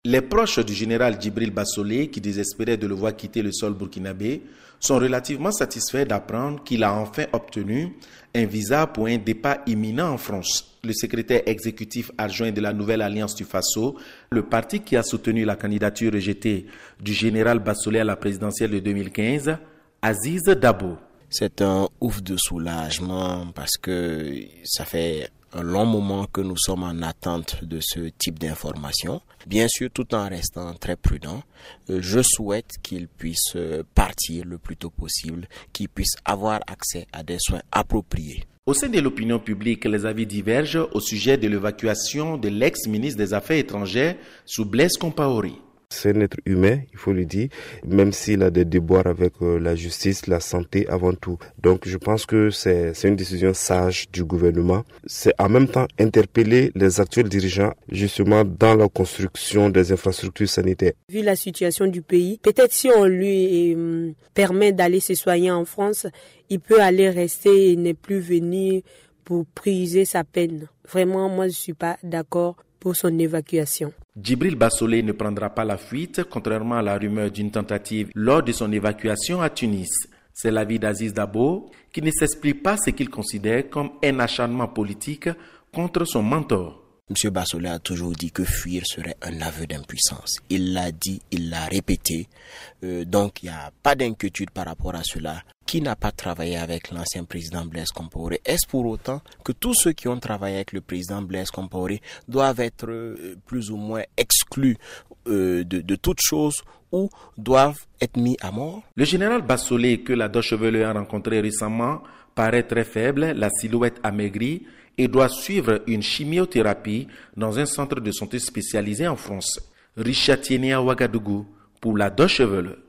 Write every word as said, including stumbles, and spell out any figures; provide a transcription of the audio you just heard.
Les proches du général Djibril Bassolé, qui désespéraient de le voir quitter le sol burkinabé, sont relativement satisfaits d'apprendre qu'il a enfin obtenu un visa pour un départ imminent en France. Le secrétaire exécutif adjoint de la nouvelle Alliance du Faso, le parti qui a soutenu la candidature rejetée du général Bassolé à la présidentielle de deux mille quinze, Aziz Dabo. C'est un ouf de soulagement parce que ça fait un long moment que nous sommes en attente de ce type d'information. Bien sûr, tout en restant très prudent, je souhaite qu'il puisse partir le plus tôt possible, qu'il puisse avoir accès à des soins appropriés. Au sein de l'opinion publique, les avis divergent au sujet de l'évacuation de l'ex-ministre des Affaires étrangères sous Blaise Compaoré. C'est un être humain, il faut le dire, même s'il a des déboires avec euh, la justice, la santé avant tout. Donc je pense que c'est, c'est une décision sage du gouvernement. C'est en même temps interpeller les actuels dirigeants justement dans la construction des infrastructures sanitaires. Vu la situation du pays, peut-être si on lui euh, permet d'aller se soigner en France, il peut aller rester et ne plus venir pour priser sa peine. Vraiment, moi je ne suis pas d'accord pour son évacuation. Djibril Bassolé ne prendra pas la fuite, contrairement à la rumeur d'une tentative lors de son évacuation à Tunis. C'est l'avis d'Aziz Dabo, qui ne s'explique pas ce qu'il considère comme un acharnement politique contre son mentor. M. Bassolé a toujours dit que fuir serait un aveu d'impuissance. Il l'a dit, il l'a répété. Euh, donc, il n'y a pas d'inquiétude par rapport à cela. Qui n'a pas travaillé avec l'ancien président Blaise Compaoré? Est-ce pour autant que tous ceux qui ont travaillé avec le président Blaise Compaoré doivent être euh, plus ou moins exclus euh, de, de toute chose ou doivent être mis à mort? Le général Bassolé, que la Deutsche Welle a rencontré récemment, paraît très faible, la silhouette amaigrie, et doit suivre une chimiothérapie dans un centre de santé spécialisé en France. Richard Tiéné à Ouagadougou pour la Deutsche Welle.